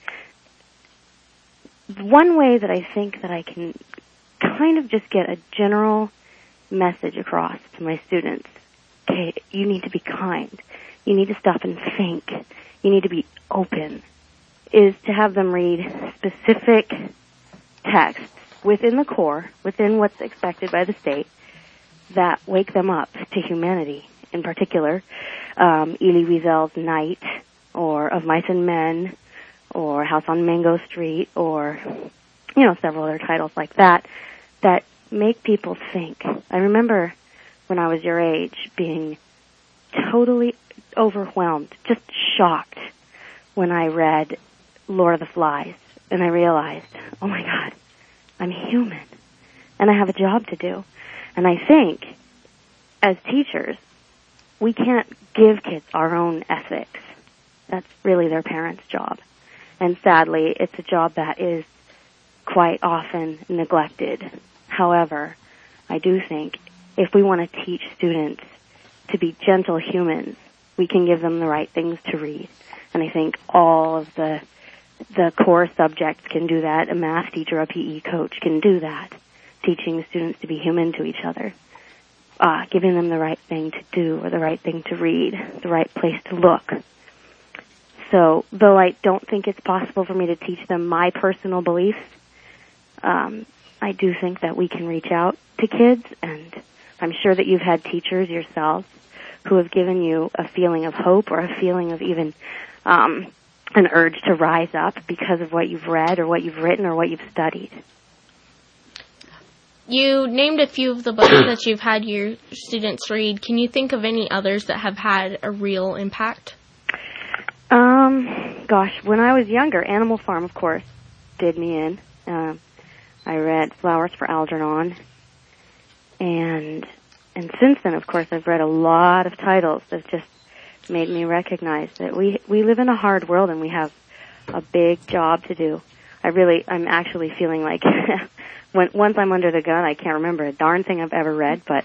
one way that I think that I can kind of just get a general message across to my students, okay, you need to be kind, you need to stop and think, you need to be open, is to have them read specific texts within the core, within what's expected by the state, that wake them up to humanity. In particular, Elie Wiesel's Night, or Of Mice and Men, or House on Mango Street, or, several other titles like that, that make people think. I remember when I was your age being totally overwhelmed, just shocked when I read Lord of the Flies, and I realized, oh my God, I'm human, and I have a job to do. And I think, as teachers, we can't give kids our own ethics. That's really their parents' job. And sadly, it's a job that is quite often neglected. However, I do think if we want to teach students to be gentle humans, we can give them the right things to read. And I think all of the core subjects can do that. A math teacher, a PE coach can do that, teaching students to be human to each other, giving them the right thing to do or the right thing to read, the right place to look. So, though I don't think it's possible for me to teach them my personal beliefs, I do think that we can reach out to kids, and I'm sure that you've had teachers yourselves who have given you a feeling of hope or a feeling of even an urge to rise up because of what you've read or what you've written or what you've studied. You named a few of the books that you've had your students read. Can you think of any others that have had a real impact? Gosh, when I was younger, Animal Farm, of course, did me in. I read Flowers for Algernon, and since then, of course, I've read a lot of titles that just made me recognize that we live in a hard world and we have a big job to do. I'm actually feeling like once I'm under the gun, I can't remember a darn thing I've ever read, but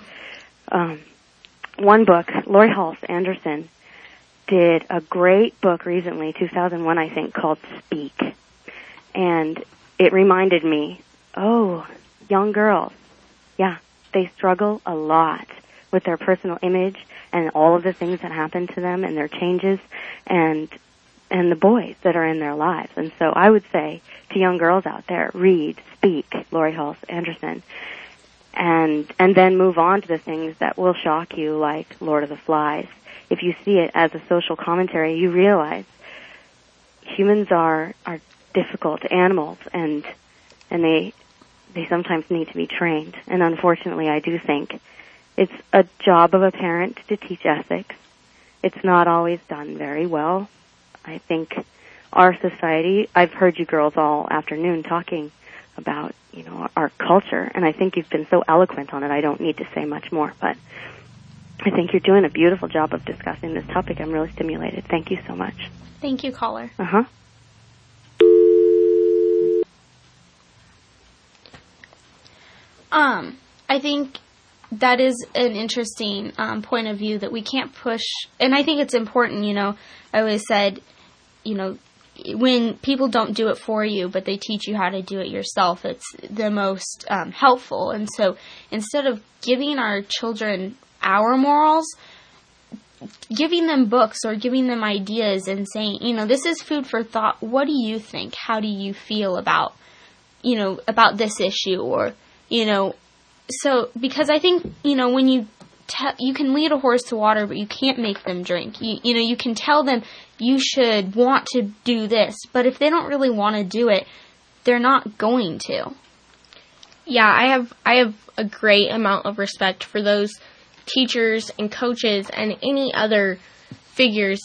one book, Lori Halse Anderson, did a great book recently, 2001, I think, called Speak. And it reminded me, young girls, yeah, they struggle a lot with their personal image and all of the things that happen to them and their changes and the boys that are in their lives. And so I would say to young girls out there, read, Speak, Lori Halse Anderson, and then move on to the things that will shock you, like Lord of the Flies. If you see it as a social commentary, you realize humans are difficult animals, and they sometimes need to be trained. And unfortunately, I do think it's a job of a parent to teach ethics. It's not always done very well. I think our society, I've heard you girls all afternoon talking about, our culture, and I think you've been so eloquent on it, I don't need to say much more, but I think you're doing a beautiful job of discussing this topic. I'm really stimulated. Thank you so much. Thank you, caller. I think that is an interesting point of view that we can't push, and I think it's important, I always said, when people don't do it for you, but they teach you how to do it yourself, it's the most helpful. And so instead of giving our children our morals, giving them books or giving them ideas and saying, this is food for thought. What do you think? How do you feel about this issue? Or, so because I think, when you can lead a horse to water, but you can't make them drink. You can tell them you should want to do this, but if they don't really want to do it, they're not going to. Yeah, I have a great amount of respect for those teachers and coaches and any other figures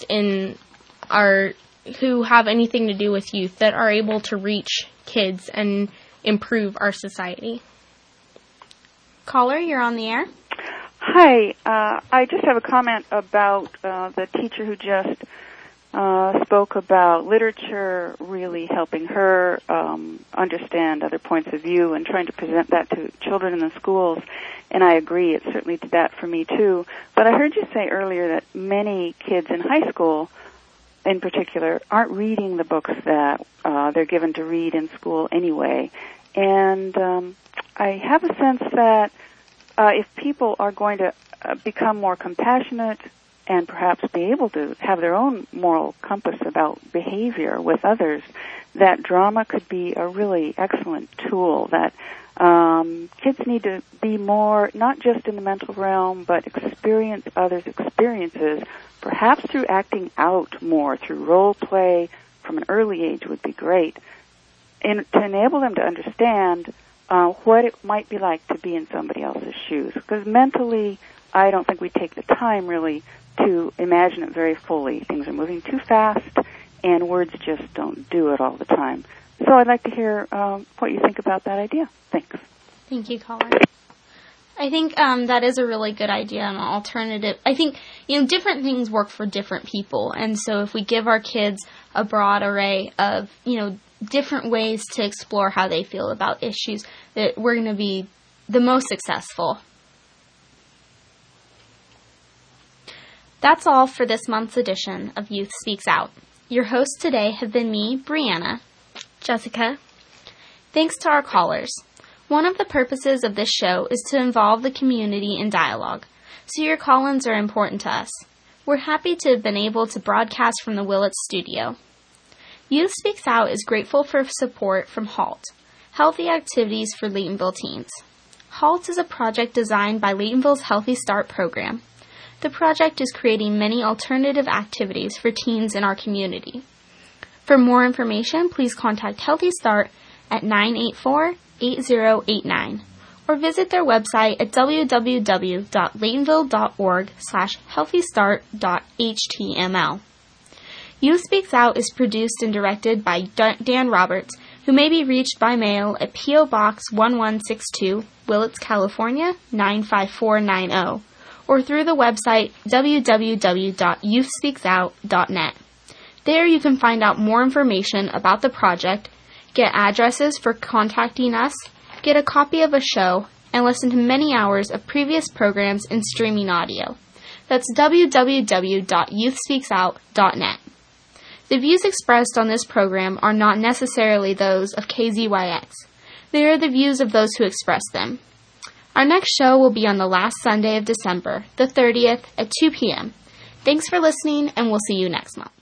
who have anything to do with youth that are able to reach kids and improve our society. Caller, you're on the air. Hi, I just have a comment about the teacher who just spoke about literature really helping her understand other points of view and trying to present that to children in the schools. And I agree, it certainly did that for me too. But I heard you say earlier that many kids in high school, in particular, aren't reading the books that they're given to read in school anyway. And I have a sense that if people are going to become more compassionate and perhaps be able to have their own moral compass about behavior with others, that drama could be a really excellent tool, that kids need to be more, not just in the mental realm, but experience others' experiences, perhaps through acting out more, through role play from an early age would be great, and to enable them to understand what it might be like to be in somebody else's shoes. Because mentally, I don't think we take the time really to imagine it very fully. Things are moving too fast, and words just don't do it all the time. So I'd like to hear what you think about that idea. Thanks. Thank you, caller. I think that is a really good idea, an alternative. I think, different things work for different people. And so if we give our kids a broad array of, different ways to explore how they feel about issues, that we're going to be the most successful. That's all for this month's edition of Youth Speaks Out. Your hosts today have been me, Brianna, Jessica. Thanks to our callers. One of the purposes of this show is to involve the community in dialogue, so your call-ins are important to us. We're happy to have been able to broadcast from the Willits studio. Youth Speaks Out is grateful for support from HALT, Healthy Activities for Laytonville Teens. HALT is a project designed by Laytonville's Healthy Start program. The project is creating many alternative activities for teens in our community. For more information, please contact Healthy Start at 984-8089 or visit their website at www.laytonville.org/healthystart.html. Youth Speaks Out is produced and directed by Dan Roberts, who may be reached by mail at P.O. Box 1162, Willits, California, 95490, or through the website www.youthspeaksout.net. There you can find out more information about the project, get addresses for contacting us, get a copy of a show, and listen to many hours of previous programs in streaming audio. That's www.youthspeaksout.net. The views expressed on this program are not necessarily those of KZYX. They are the views of those who express them. Our next show will be on the last Sunday of December, the 30th, at 2 p.m. Thanks for listening, and we'll see you next month.